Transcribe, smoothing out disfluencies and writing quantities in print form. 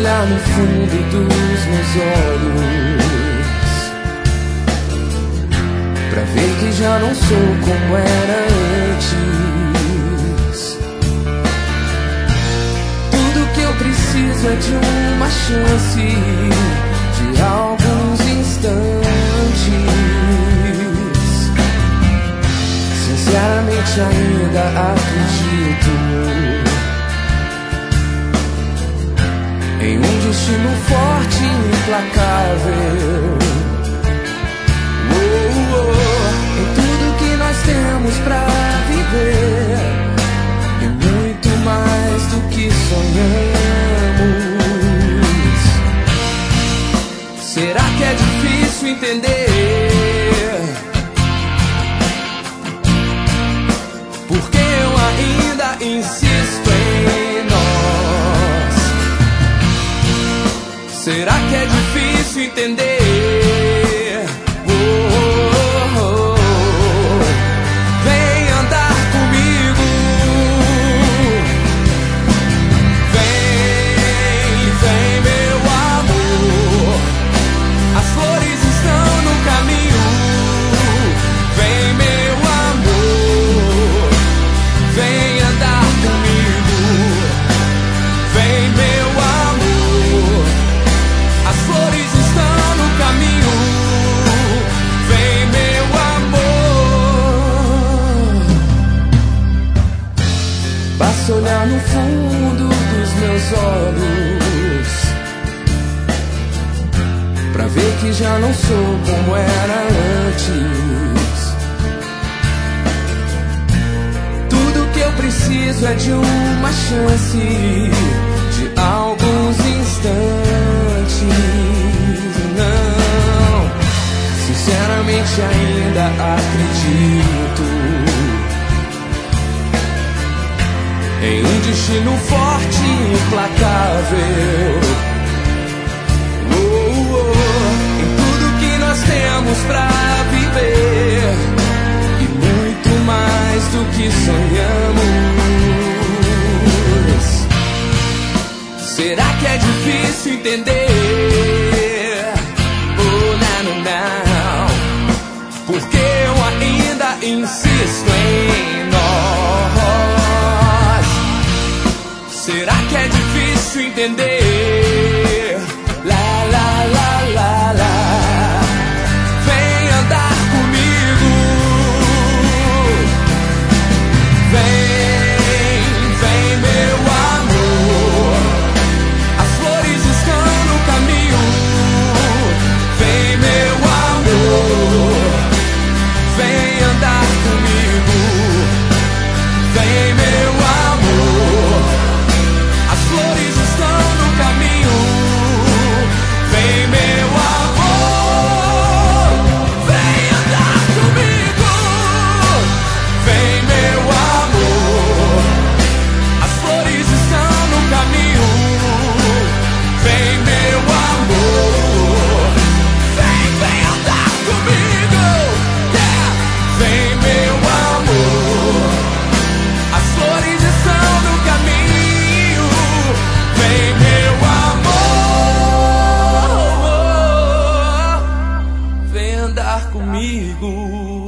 olhar no fundo dos meus olhos pra ver que já não sou como era antes. Tudo que eu preciso é de uma chance, de alguns instantes. Sinceramente ainda acredito em um destino forte e implacável. Em tudo que nós temos pra viver e muito mais do que sonhamos. Será que é difícil entender? Porque eu ainda insisto em nós. Será que é difícil entender? Vem andar comigo. Vem meu amor. As flores estão no caminho. Vem meu amor. Vem andar comigo. Vem meu amor. As flores estão no caminho. Vem meu amor. Basta olhar no fundo dos meus olhos pra ver que já não sou como era antes. Tudo que eu preciso é de uma chance, de alguns instantes. Não, sinceramente ainda acredito em um destino forte e implacável. Em tudo que nós temos pra viver e muito mais do que sonhamos. Será que é difícil entender? Oh, não, não, porque eu ainda insisto em nós. Será que é difícil entender? Lá, lá, lá, lá, lá. Vem andar comigo. Vem meu amor. As flores estão no caminho. Vem meu amor. Vem andar comigo. Vem meu amor. As flores estão no caminho. Vem meu amor. Vem andar comigo. Vem meu amor. As flores estão no caminho. Vem meu amor. Vem andar comigo. Yeah. Vem meu amor. As flores estão no caminho. Vem meu amor. Vem andar comigo.